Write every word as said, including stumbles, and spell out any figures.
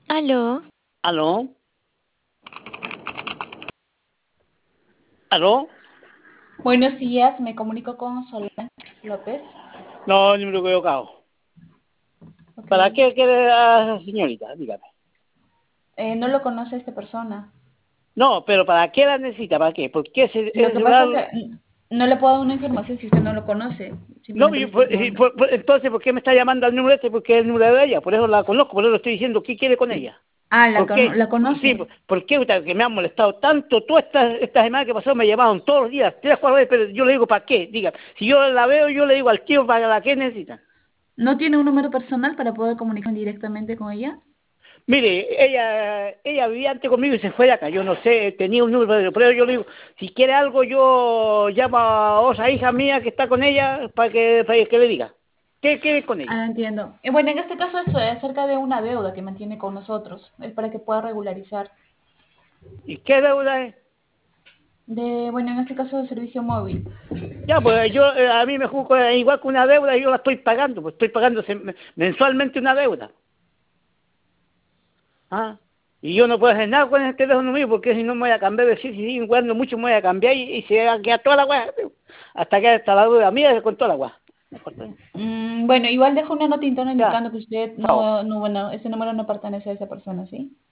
Aló, ¿Aló? ¿Aló? Buenos días, me comunico con Solange López. No, número equivocado. Ok. ¿Para qué quiere la señorita? Dígame. Eh, no lo conoce esta persona. No, pero ¿para qué la necesita? ¿Para qué? ¿Por qué ese, Lo ese que pasa celular? es que mm, no le puedo dar una información si usted no lo conoce. No, Simplemente le yo, estoy por- y preguntando. por- por- entonces, ¿por qué me está llamando al número este? Porque es el número de ella. Por eso la conozco, por eso le estoy diciendo qué quiere con ella. Ah, la, ¿Por cono- qué? la Sí, conoce. ¿por por qué usted, que me han molestado tanto? Toda esta, esta semana que pasó me llamaron todos los días, tres, cuatro veces, pero yo le digo, ¿para qué? Diga, si yo la veo, yo le digo al tío, ¿para la qué necesitan? ¿No tiene un número personal para poder comunicarme directamente con ella? Mire, ella, ella vivía antes conmigo y se fue de acá. Yo no sé, tenía un número, pero yo le digo, si quiere algo, yo llamo a otra hija mía que está con ella para que, para que le diga. ¿Qué quiere con ella? Ah, entiendo. Eh, bueno, en este caso es eh, acerca de una deuda que mantiene con nosotros. Es para que pueda regularizar. ¿Y qué deuda es? De, bueno, en este caso de servicio móvil. Ya, pues yo, eh, a mí me juzgo eh, igual que una deuda y yo la estoy pagando, pues estoy pagando sem- mensualmente una deuda. ¿Ah? Y yo no puedo hacer nada con el teléfono mío porque si no me voy a cambiar de sitio, si siguen jugando mucho me voy a cambiar y, y se va a quedar toda la guay. Hasta que hasta la deuda mía con toda la guay. Mm, bueno, igual dejo una nota interna Ya, indicando que usted chao. no, no, bueno, ese número no pertenece a esa persona, ¿sí?